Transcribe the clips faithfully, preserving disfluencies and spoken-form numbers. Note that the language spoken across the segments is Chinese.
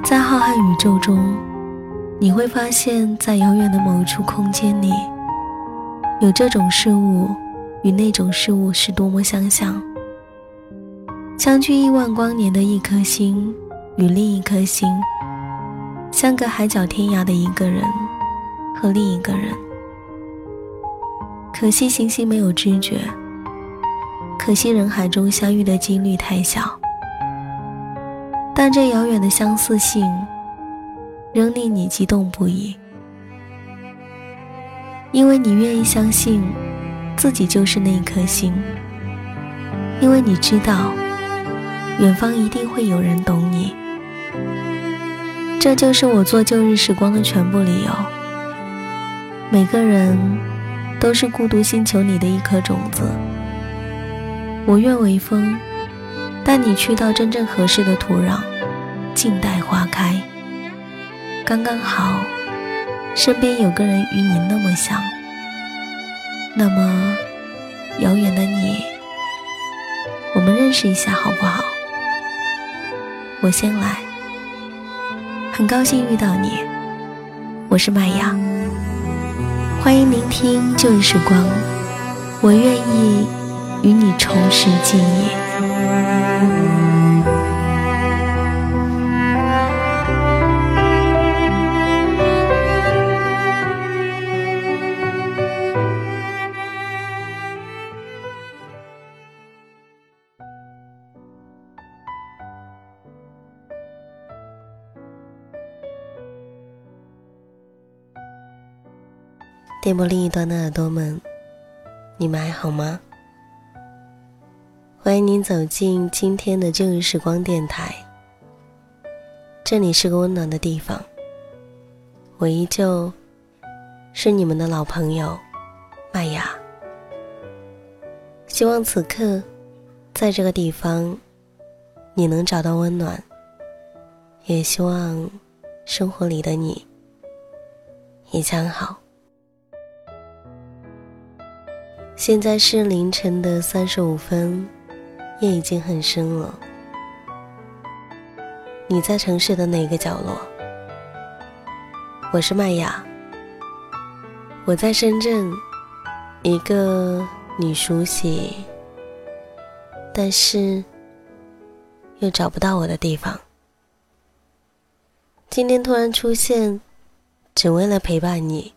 在浩瀚宇宙中，你会发现在遥远的某一处空间里，有这种事物与那种事物是多么相像。相距亿万光年的一颗星与另一颗星，相隔海角天涯的一个人和另一个人。可惜行星没有知觉，可惜人海中相遇的几率太小，但这遥远的相似性仍令你激动不已，因为你愿意相信自己就是那一颗星，因为你知道远方一定会有人懂你。这就是我做旧日时光的全部理由。每个人都是孤独星球里的一颗种子，我愿为风，带你去到真正合适的土壤，静待花开。刚刚好，身边有个人与你那么像，那么遥远的你，我们认识一下好不好？我先来。很高兴遇到你，我是麦雅，欢迎聆听旧日时光，我愿意与你重拾记忆。电波另一端的耳朵们，你们还好吗？欢迎您走进今天的旧日时光电台，这里是个温暖的地方，我依旧是你们的老朋友麦雅。希望此刻在这个地方你能找到温暖，也希望生活里的你一切好。现在是凌晨的三十五分，夜已经很深了。你在城市的哪个角落？我是麦雅，我在深圳，一个你熟悉但是又找不到我的地方。今天突然出现，只为了陪伴你。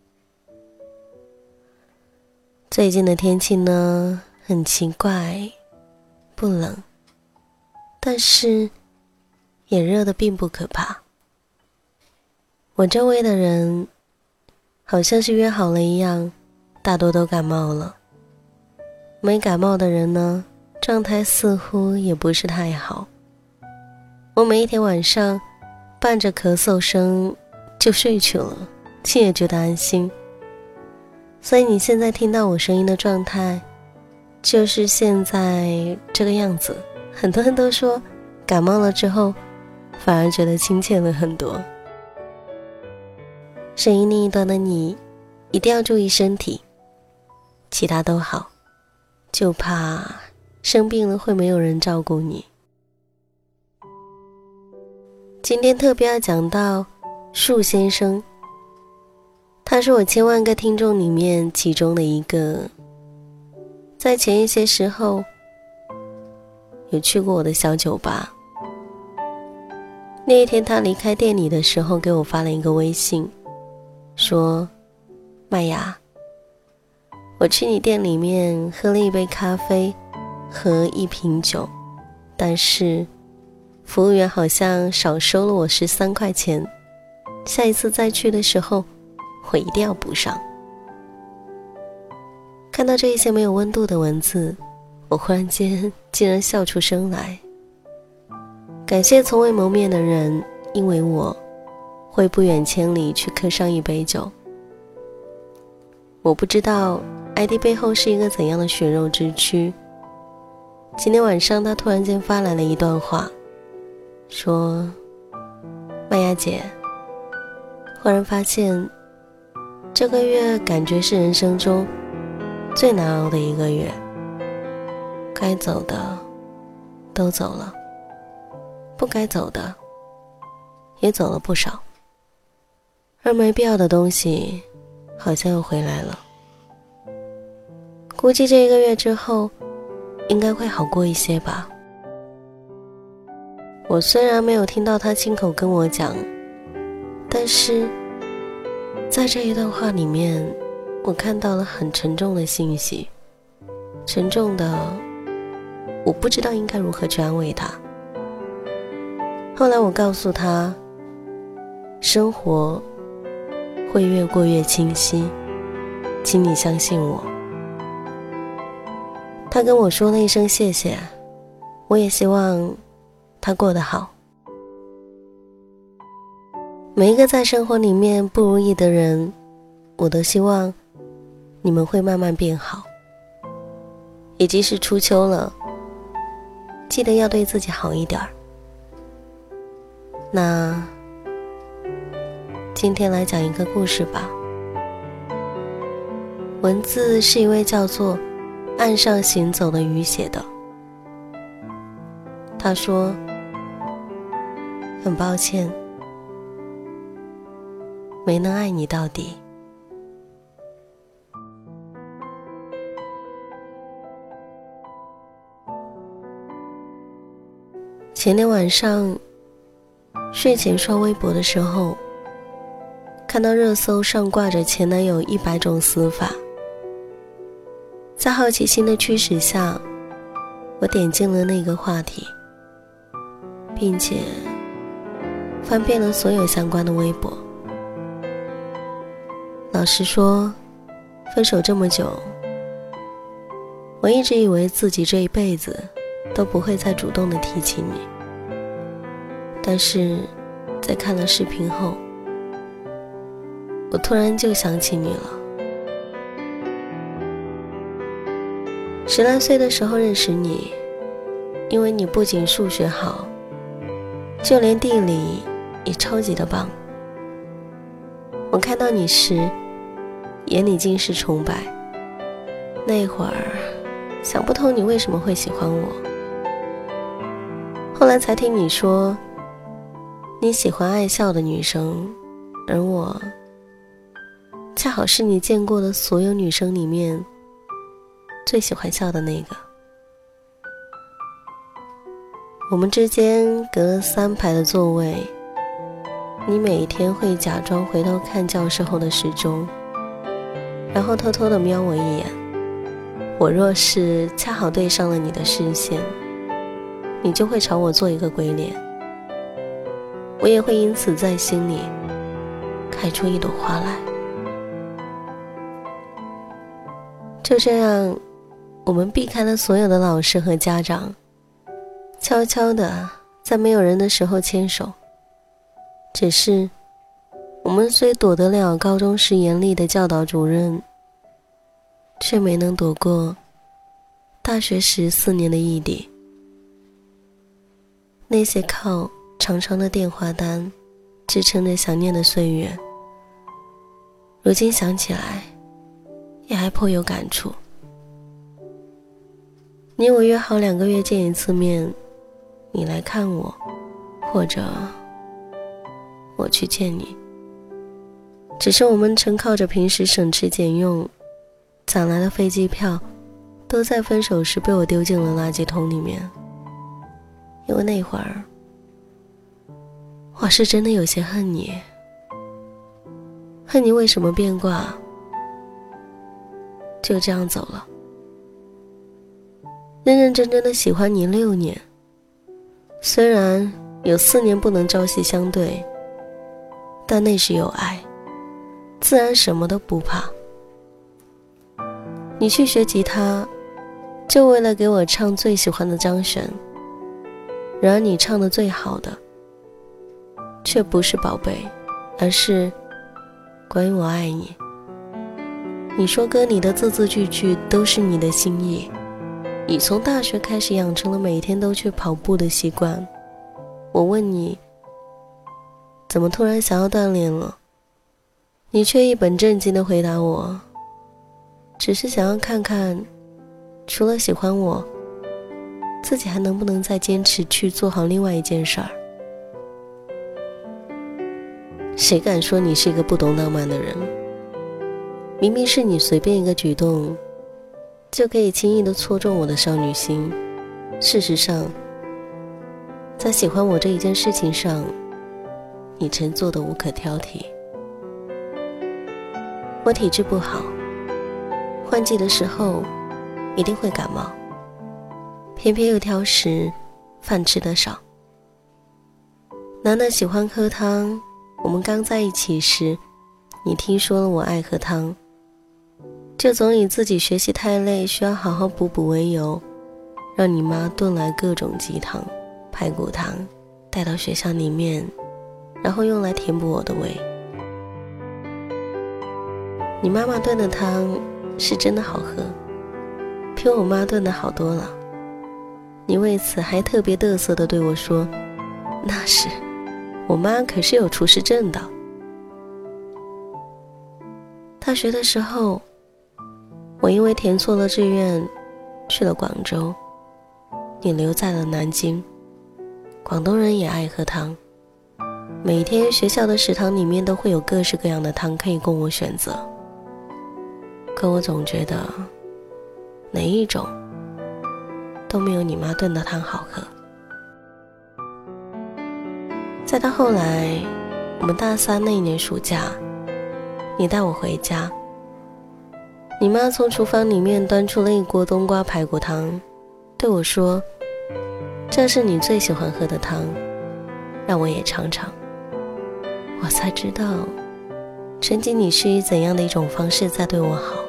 最近的天气呢，很奇怪，不冷，但是也热得并不可怕。我周围的人好像是约好了一样，大多都感冒了。没感冒的人呢，状态似乎也不是太好。我每一天晚上伴着咳嗽声就睡去了，竟也觉得安心。所以你现在听到我声音的状态就是现在这个样子。很多人都说感冒了之后反而觉得亲切了很多。声音另一端的你一定要注意身体，其他都好，就怕生病了会没有人照顾你。今天特别要讲到树先生，他是我千万个听众里面其中的一个。在前一些时候有去过我的小酒吧，那一天他离开店里的时候给我发了一个微信，说麦雅，我去你店里面喝了一杯咖啡和一瓶酒，但是服务员好像少收了我十三块钱，下一次再去的时候我一定要补上。看到这一些没有温度的文字，我忽然间竟然笑出声来。感谢从未谋面的人，因为我会不远千里去喝上一杯酒。我不知道 I D 背后是一个怎样的血肉之躯。今天晚上他突然间发来了一段话，说麦雅姐，忽然发现这个月感觉是人生中最难熬的一个月，该走的都走了，不该走的也走了不少，而没必要的东西好像又回来了。估计这一个月之后应该会好过一些吧。我虽然没有听到他亲口跟我讲，但是在这一段话里面，我看到了很沉重的信息，沉重的我不知道应该如何去安慰他。后来我告诉他，生活会越过越清晰，请你相信我。他跟我说了一声谢谢，我也希望他过得好。每一个在生活里面不如意的人，我都希望你们会慢慢变好。也即使初秋了，记得要对自己好一点儿。那今天来讲一个故事吧。文字是一位叫做岸上行走的鱼写的。他说，很抱歉没能爱你到底。前天晚上睡前刷微博的时候，看到热搜上挂着前男友一百种死法。在好奇心的驱使下，我点进了那个话题，并且翻遍了所有相关的微博。老实说，分手这么久，我一直以为自己这一辈子都不会再主动的提起你，但是在看了视频后，我突然就想起你了。十来岁的时候认识你，因为你不仅数学好，就连地理也超级的棒。我看到你时，眼里尽是崇拜。那会儿想不通你为什么会喜欢我，后来才听你说你喜欢爱笑的女生，而我恰好是你见过的所有女生里面最喜欢笑的那个。我们之间隔了三排的座位，你每一天会假装回头看教室后的时钟，然后偷偷地瞄我一眼。我若是恰好对上了你的视线，你就会朝我做一个鬼脸，我也会因此在心里开出一朵花来。就这样，我们避开了所有的老师和家长，悄悄地在没有人的时候牵手。只是我们虽躲得了高中时严厉的教导主任，却没能躲过大学时四年的异地。那些靠长长的电话单支撑着想念的岁月，如今想起来也还颇有感触。你我约好两个月见一次面，你来看我，或者我去见你。只是我们曾靠着平时省吃俭用攒来的飞机票，都在分手时被我丢进了垃圾桶里面。因为那会儿我是真的有些恨你，恨你为什么变卦，就这样走了。认认真真的喜欢你六年，虽然有四年不能朝夕相对，但那是有爱，自然什么都不怕。你去学吉他，就为了给我唱最喜欢的张悬，然而你唱的最好的却不是宝贝，而是关于我爱你。你说歌里的字字句句都是你的心意，你从大学开始养成了每天都去跑步的习惯。我问你怎么突然想要锻炼了，你却一本正经地回答我，只是想要看看除了喜欢我，自己还能不能再坚持去做好另外一件事儿。 谁敢说你是一个不懂浪漫的人？明明是你随便一个举动就可以轻易地戳中我的少女心。事实上，在喜欢我这一件事情上，你曾做得无可挑剔。我体质不好，换季的时候一定会感冒，偏偏又挑食，饭吃得少。楠楠喜欢喝汤，我们刚在一起时，你听说了我爱喝汤，就总以自己学习太累，需要好好补补为由，让你妈炖来各种鸡汤、排骨汤，带到学校里面，然后用来填补我的胃。你妈妈炖的汤是真的好喝，比我妈炖的好多了。你为此还特别得瑟地对我说，那是，我妈可是有厨师证的。大学的时候，我因为填错了志愿去了广州，你留在了南京。广东人也爱喝汤，每天学校的食堂里面都会有各式各样的汤可以供我选择，可我总觉得哪一种都没有你妈炖的汤好喝。再到后来，我们大三那一年暑假，你带我回家，你妈从厨房里面端出了一锅冬瓜排骨汤，对我说，这是你最喜欢喝的汤，让我也尝尝。我才知道，曾经你是以怎样的一种方式在对我好。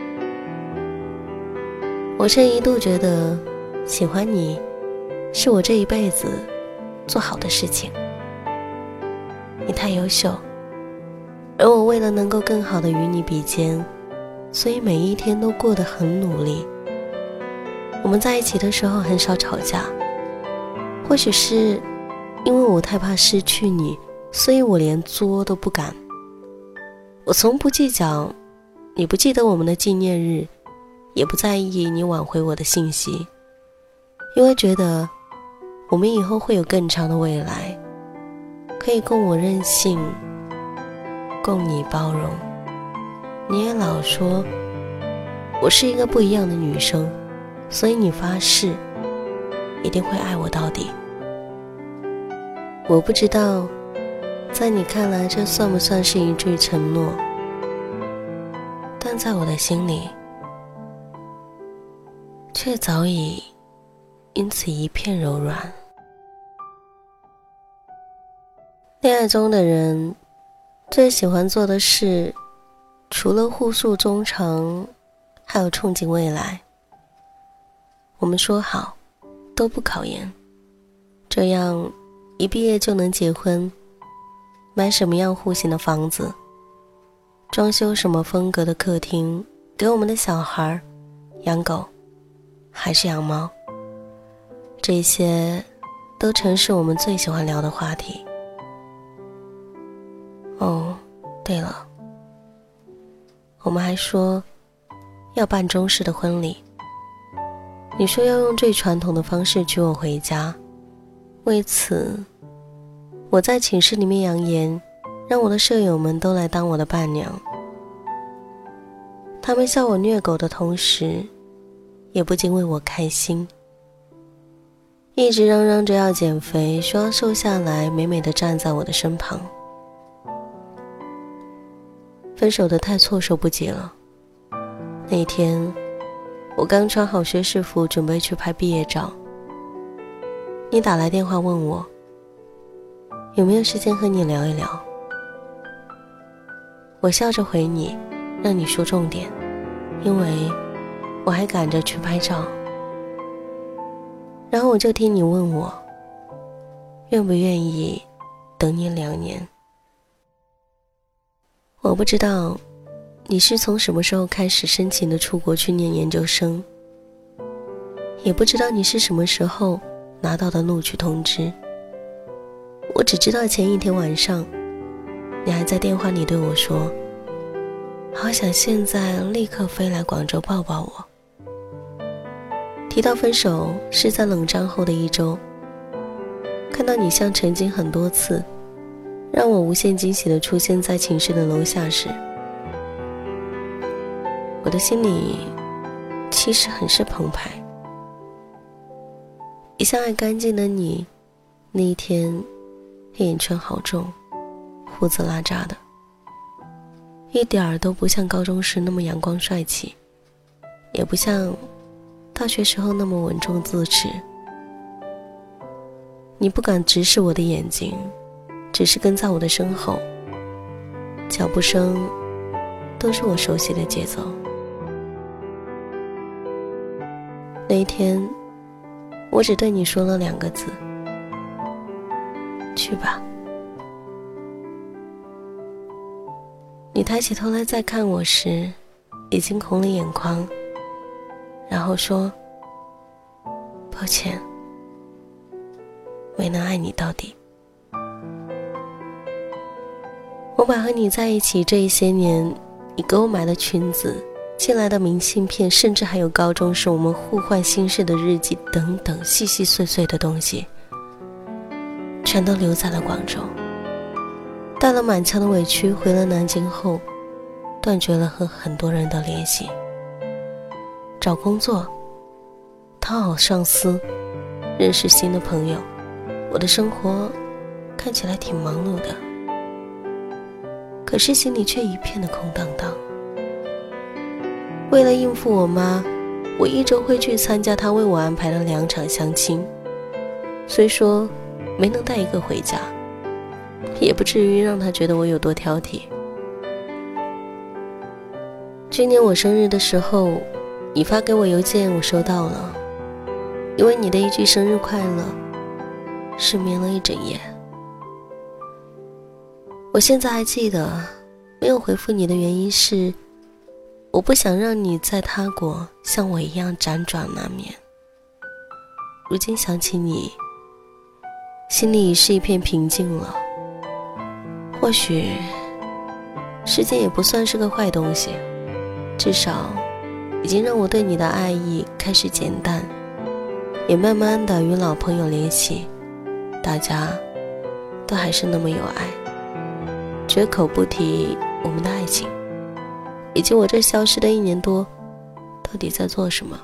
我曾一度觉得喜欢你是我这一辈子做好的事情。你太优秀，而我为了能够更好的与你比肩，所以每一天都过得很努力。我们在一起的时候很少吵架，或许是因为我太怕失去你，所以我连作都不敢。我从不计较你不记得我们的纪念日，也不在意你挽回我的信息，因为觉得我们以后会有更长的未来，可以供我任性，供你包容。你也老说我是一个不一样的女生，所以你发誓一定会爱我到底。我不知道在你看来这算不算是一句承诺，但在我的心里却早已因此一片柔软。恋爱中的人最喜欢做的事，除了互诉衷肠，还有憧憬未来。我们说好都不考研，这样一毕业就能结婚，买什么样户型的房子，装修什么风格的客厅，给我们的小孩养狗还是养猫，这些都曾是我们最喜欢聊的话题。哦，对了，我们还说要办中式的婚礼，你说要用最传统的方式娶我回家，为此我在寝室里面扬言，让我的舍友们都来当我的伴娘。他们笑我虐狗的同时，也不禁为我开心，一直嚷嚷着要减肥，说要瘦下来，美美的站在我的身旁。分手的太措手不及了。那天我刚穿好学士服，准备去拍毕业照，你打来电话问我有没有时间和你聊一聊。我笑着回你，让你说重点，因为我还赶着去拍照。然后我就听你问我愿不愿意等你两年。我不知道你是从什么时候开始申请的出国去念研究生，也不知道你是什么时候拿到的录取通知。我只知道前一天晚上你还在电话里对我说，好想现在立刻飞来广州抱抱我。提到分手是在冷战后的一周，看到你像曾经很多次让我无限惊喜地出现在寝室的楼下时，我的心里其实很是澎湃。一向爱干净的你，那一天黑眼圈好重，胡子拉碴的，一点儿都不像高中时那么阳光帅气，也不像大学时候那么稳重自持。你不敢直视我的眼睛，只是跟在我的身后，脚步声都是我熟悉的节奏。那一天，我只对你说了两个字：去吧。你抬起头来再看我时，已经红了眼眶，然后说：抱歉，没能爱你到底。我把和你在一起这一些年，你给我买的裙子，寄来的明信片，甚至还有高中时我们互换心事的日记等等细细碎碎的东西，全都留在了广州。带了满腔的委屈回了南京后，断绝了和很多人的联系。找工作，讨好上司，认识新的朋友，我的生活看起来挺忙碌的，可是心里却一片的空荡荡。为了应付我妈，我一周会去参加她为我安排的两场相亲，虽说没能带一个回家，也不至于让她觉得我有多挑剔。去年我生日的时候，你发给我邮件，我收到了，因为你的一句生日快乐，失眠了一整夜。我现在还记得，没有回复你的原因是，我不想让你在他国像我一样辗转难眠。如今想起你，心里已是一片平静了。或许时间也不算是个坏东西，至少已经让我对你的爱意开始减淡，也慢慢的与老朋友联系，大家都还是那么有爱，绝口不提我们的爱情，以及我这消失的一年多到底在做什么。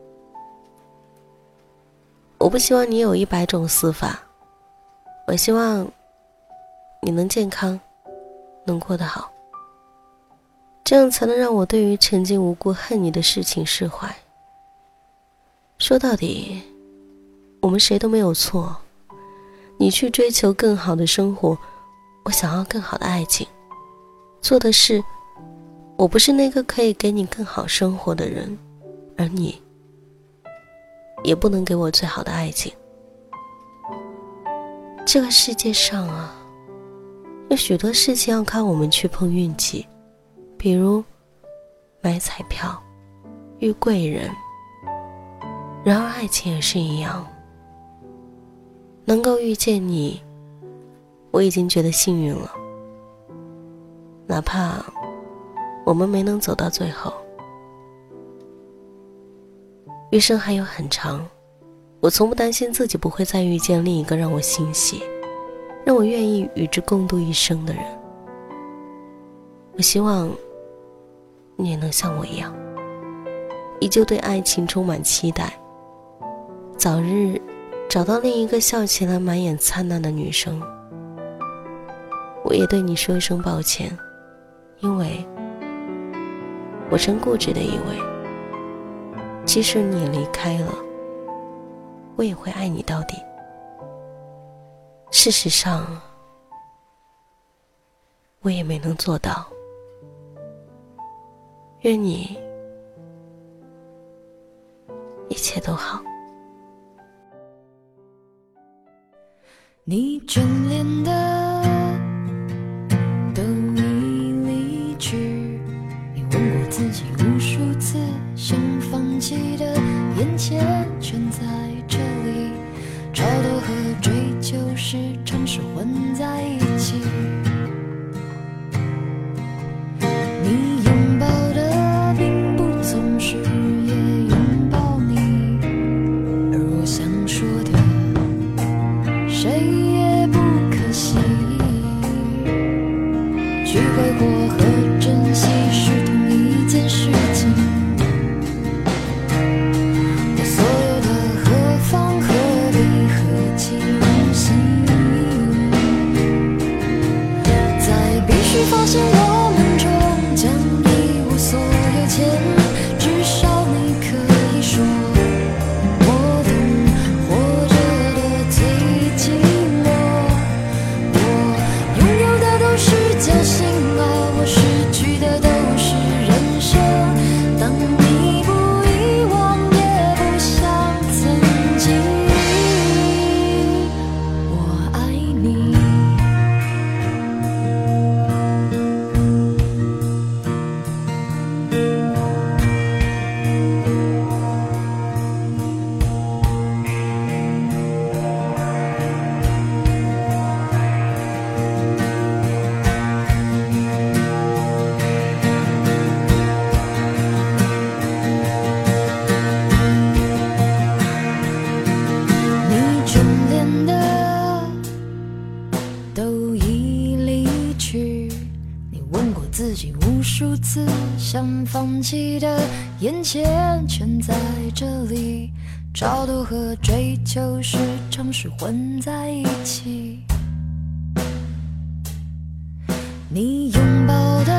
我不希望你有一百种死法，我希望你能健康，能过得好，这样才能让我对于曾经无故恨你的事情释怀。说到底，我们谁都没有错，你去追求更好的生活，我想要更好的爱情，做的是我不是那个可以给你更好生活的人，而你也不能给我最好的爱情。这个世界上啊，有许多事情要靠我们去碰运气，比如买彩票，遇贵人。然而爱情也是一样，能够遇见你，我已经觉得幸运了。哪怕我们没能走到最后，余生还有很长，我从不担心自己不会再遇见另一个让我欣喜，让我愿意与之共度一生的人。我希望你也能像我一样，依旧对爱情充满期待，早日找到另一个笑起来满眼灿烂的女生。我也对你说一声抱歉，因为我真固执的以为，即使你离开了，我也会爱你到底。事实上，我也没能做到。愿你一切都好。 你眷恋的都已离去，你问过自己无数次，想放弃的眼前全在这里，超脱和追求时常是混在一起。你拥抱的并不总是也拥抱你，而我想说的谁也不可惜。 挥霍和珍惜是同一件事情。我所有的何方何必何其荣幸，在必须发现我们终将一无所有前，至少你可以说我懂活着的最寂寞。我拥有的都是侥幸啊，我失去的都是人生。当你不遗忘也不像曾经，我爱你。你眷恋的都已离去，你问过自己无数次，想放弃的眼前全在这里，超度和追求时常是混在一起。你拥抱的